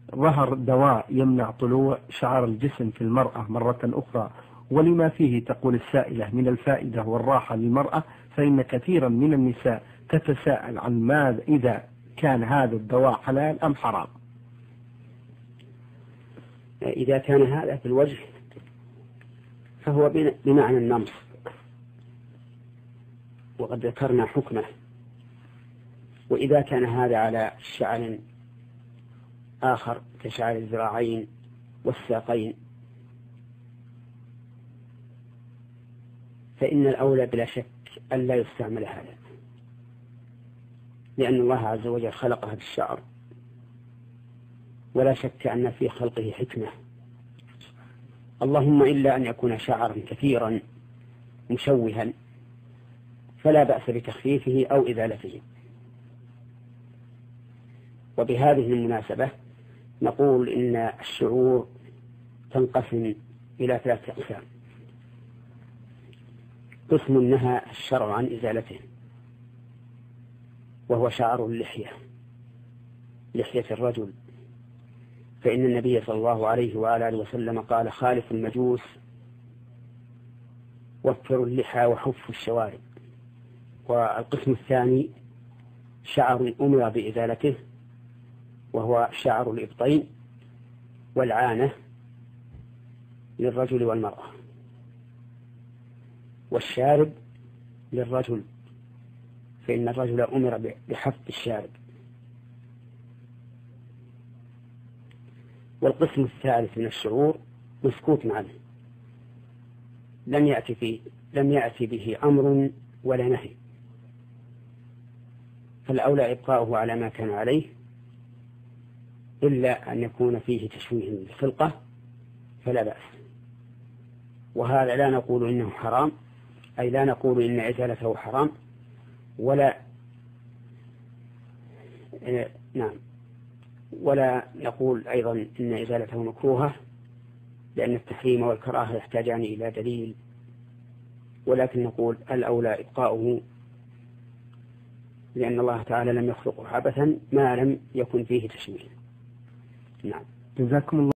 ظهر دواء يمنع طلوع شعر الجسم في المرأة مرة أخرى، ولما فيه تقول السائلة من الفائدة والراحة للمرأة، فإن كثيرا من النساء تتساءل عن ماذا إذا كان هذا الدواء حلال أم حرام. إذا كان هذا في الوجه فهو بمعنى النمص، وقد ذكرنا حكمه. وإذا كان هذا على شعر آخر كشعر الذراعين والساقين فإن الأولى بلا شك أن لا يستعمل هذا، لأن الله عز وجل خلق هذا الشعر، ولا شك أن في خلقه حكمة، اللهم إلا أن يكون شعرا كثيرا مشوها فلا بأس بتخفيفه أو إزالته. وبهذه المناسبة نقول إن الشعور تنقسم إلى 3 أقسام. قسم نهى الشرع عن إزالته وهو شعر اللحية، لحية الرجل، فإن النبي صلى الله عليه وآله وسلم قال: خالف المجوس وفروا اللحى وحفوا الشوارب. والقسم الثاني شعر أمر بإزالته وهو شعر الإبطين والعانة للرجل والمرأة، والشارب للرجل، فإن الرجل أمر بحف الشارب. والقسم الثالث من الشعور مسكوت عنه، لم يأتي به أمر ولا نهي، فالأولى إبقاؤه على ما كان عليه، إلا أن يكون فيه تشويه للخلقة فلا بأس. وهذا لا نقول إنه حرام، أي لا نقول إن إزالته حرام، ولا نقول أيضا إن إزالته مكروهة، لأن التحريم والكراهة يحتاجان إلى دليل، ولكن نقول الأولى إبقاؤه، لأن الله تعالى لم يخلقه عبثا ما لم يكن فيه تشويه. نعم. جزاكم الله.